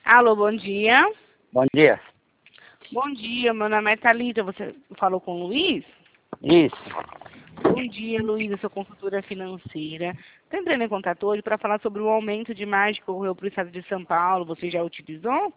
Alô, bom dia. Bom dia. Bom dia, meu nome é Thalita. Você falou com o Luiz? Isso. Bom dia, Luiz. Eu sou consultora financeira. Estou entrando em contato hoje para falar sobre o aumento de margem que ocorreu para o estado de São Paulo. Você já utilizou?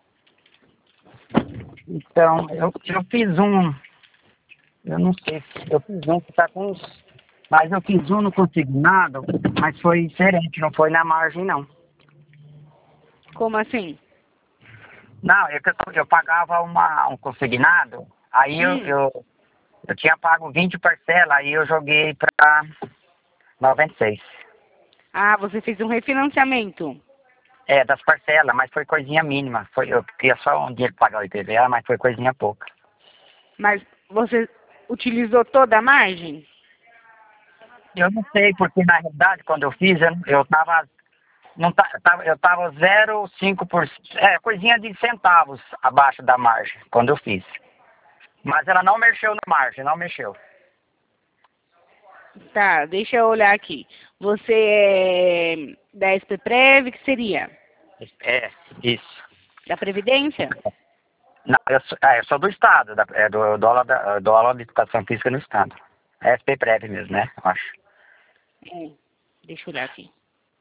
Então, eu fiz um, eu não sei, eu fiz um que está com uns, mas eu fiz um no consignado, mas foi diferente, não foi na margem, não. Como assim? Não, eu pagava um consignado, aí eu tinha pago 20 parcelas, aí eu joguei para 96. Ah, você fez um refinanciamento. É, das parcelas, mas foi coisinha mínima. Eu queria só um dinheiro para pagar o IPVA, mas foi coisinha pouca. Mas você utilizou toda a margem? Eu não sei, porque na realidade, quando eu fiz, eu tava, não eu tava 0,5%, coisinha de centavos abaixo da margem, quando eu fiz. Mas ela não mexeu na margem, não mexeu. Tá, deixa eu olhar aqui. Você é da SPPrev, que seria? É, isso. Da Previdência? Não, eu sou do Estado, do dólar de educação física no Estado. É SPPrev mesmo, né? Eu acho. É, deixa eu olhar aqui.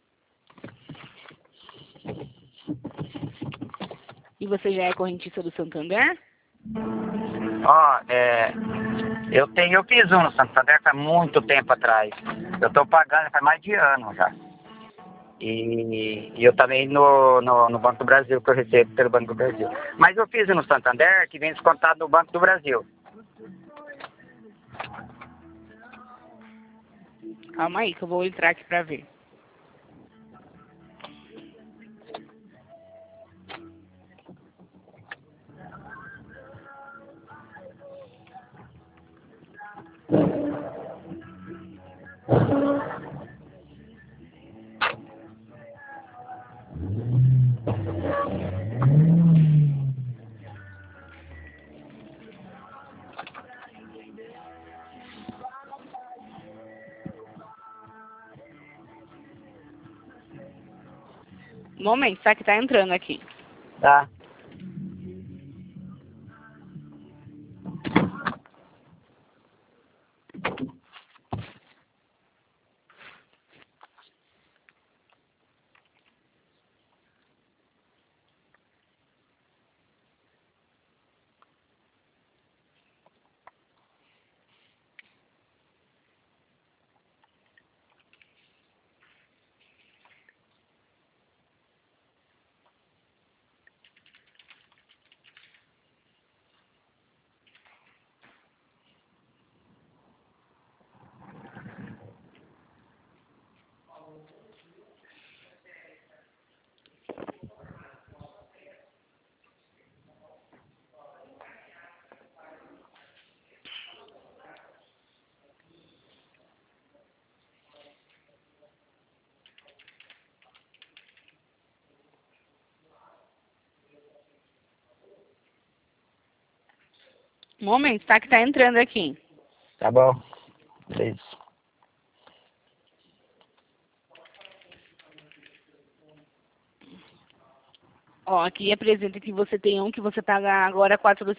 E você já é correntista do Santander? Ó, eu fiz um no Santander há muito tempo atrás. Eu tô pagando faz mais de ano já. E eu também no Banco do Brasil, que eu recebo pelo Banco do Brasil. Mas eu fiz no Santander, que vem descontado no Banco do Brasil. Calma aí, que eu vou entrar aqui pra ver. Um momento, tá? Que tá entrando aqui. Tá? Um momento, tá? Que tá entrando aqui. Tá bom. Isso. Ó, aqui apresenta que você tem um que você paga agora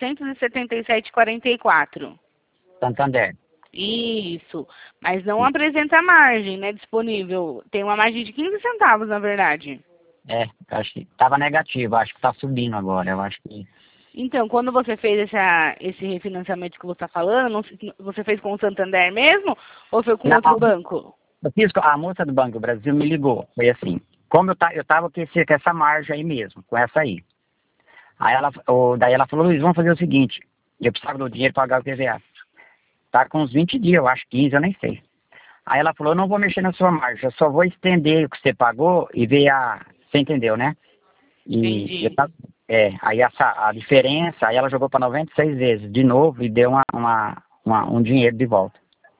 477,44. Santander. Isso. Mas não apresenta a margem, né, disponível. Tem uma margem de 15 centavos, na verdade. Acho que tava negativo, acho que tá subindo agora, eu acho que... Então, quando você fez esse refinanciamento que você está falando, você fez com o Santander mesmo ou foi com Não, outro banco? eu fiz, a moça do Banco do Brasil me ligou, foi assim, como eu tava com essa margem aí mesmo, com essa aí. Aí daí ela falou, Luiz, vamos fazer o seguinte, eu precisava do dinheiro para pagar o IPVA. Tá com uns 20 dias, eu acho 15, eu nem sei. Aí ela falou, eu não vou mexer na sua margem, eu só vou estender o que você pagou e ver você entendeu, né? E Entendi. aí a diferença, aí ela jogou para 96 vezes de novo e deu um dinheiro de volta.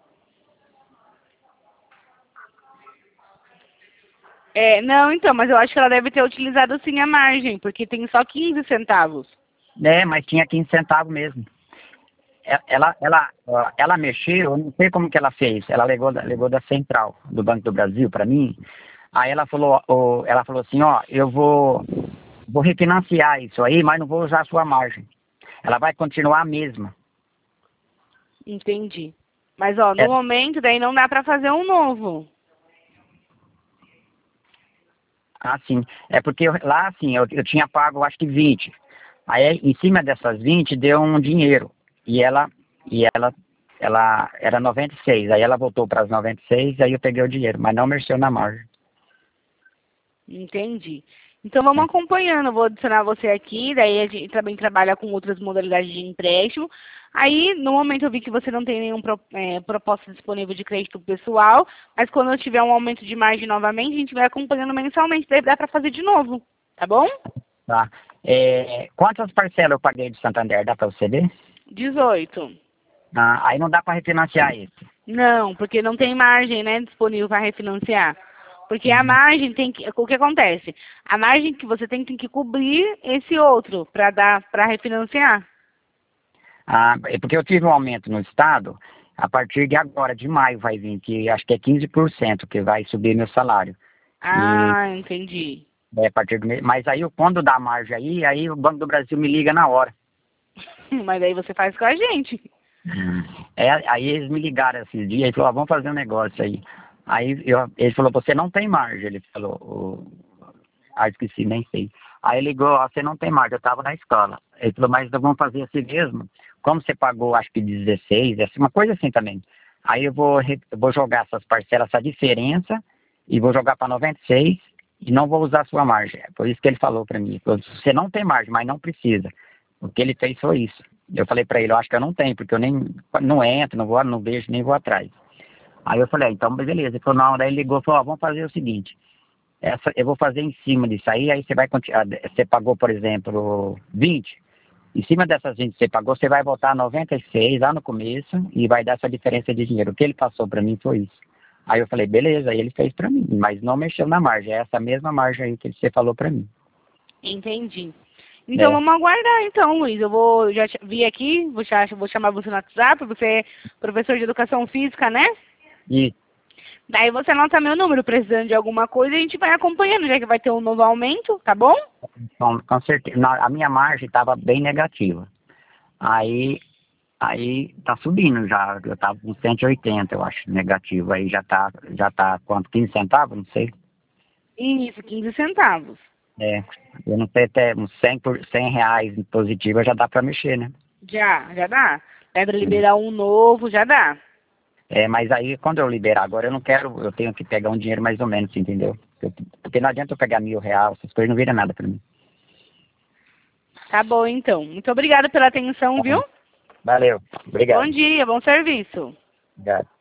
Não, então, mas eu acho que ela deve ter utilizado sim a margem, porque tem só 15 centavos. Mas tinha 15 centavos mesmo. Ela mexeu, eu não sei como que ela fez. Ela legou da central do Banco do Brasil para mim. Aí ela falou assim, ó, eu vou vou refinanciar isso aí, mas não vou usar a sua margem. Ela vai continuar a mesma. Entendi. Mas, ó, no momento, daí não dá para fazer um novo. Ah, sim. É porque lá, assim, eu tinha pago, acho que 20. Aí, em cima dessas 20, deu um dinheiro. Ela era 96. Aí ela voltou para as 96, aí eu peguei o dinheiro, mas não mexeu na margem. Entendi. Então vamos acompanhando, eu vou adicionar você aqui, daí a gente também trabalha com outras modalidades de empréstimo. Aí, no momento eu vi que você não tem nenhum proposta disponível de crédito pessoal, mas quando eu tiver um aumento de margem novamente, a gente vai acompanhando mensalmente, daí dá para fazer de novo, tá bom? Tá. Quantas parcelas eu paguei de Santander? Dá para você ver? 18. Ah, aí não dá para refinanciar esse. Não, porque não tem margem, né, disponível para refinanciar. Porque a margem tem que. O que acontece? A margem que você tem que cobrir esse outro para refinanciar. Ah, é porque eu tive um aumento no estado, a partir de agora, de maio vai vir, que acho que é 15% que vai subir meu salário. Ah, entendi. A partir do mês, mas aí quando dá margem aí o Banco do Brasil me liga na hora. Mas aí você faz com a gente. Aí eles me ligaram esses dias e falaram, vamos fazer um negócio aí. Ele falou, você não tem margem, ele falou, esqueci, nem sei. Aí ele ligou, você não tem margem, eu estava na escola. Ele falou, mas nós vamos fazer assim mesmo, como você pagou acho que 16, uma coisa assim também. Aí eu vou jogar essas parcelas, essa diferença, e vou jogar para 96 e não vou usar a sua margem. Por isso que ele falou para mim, falou, você não tem margem, mas não precisa. O que ele fez foi isso. Eu falei para ele, eu acho que eu não tenho, porque eu nem não entro, não vejo, nem vou atrás. Aí eu falei, então beleza. Ele falou, não, daí ele ligou e falou, vamos fazer o seguinte, eu vou fazer em cima disso aí você vai continuar, você pagou, por exemplo, 20, em cima dessas 20 que você pagou, você vai voltar a 96 lá no começo e vai dar essa diferença de dinheiro. O que ele passou para mim foi isso. Aí eu falei, beleza, aí ele fez para mim, mas não mexeu na margem, é essa mesma margem aí que você falou para mim. Entendi. Então vamos aguardar então, Luiz. Já vi aqui, vou chamar você no WhatsApp, você é professor de educação física, né? E daí você anota meu número, precisando de alguma coisa, a gente vai acompanhando, já que vai ter um novo aumento, tá bom? com certeza. A minha margem estava bem negativa. Aí tá subindo já. Eu tava com 180, eu acho, negativo. Aí já tá quanto? 15 centavos? Não sei. Isso, 15 centavos. Eu não sei, até uns 100 reais em positivo já dá para mexer, né? Já dá. É para liberar um novo, já dá. Mas aí quando eu liberar agora, eu tenho que pegar um dinheiro mais ou menos, entendeu? Porque não adianta eu pegar R$ 1.000, essas coisas não viram nada para mim. Tá bom, então. Muito obrigada pela atenção, viu? Valeu, obrigado. Bom dia, bom serviço. Obrigado.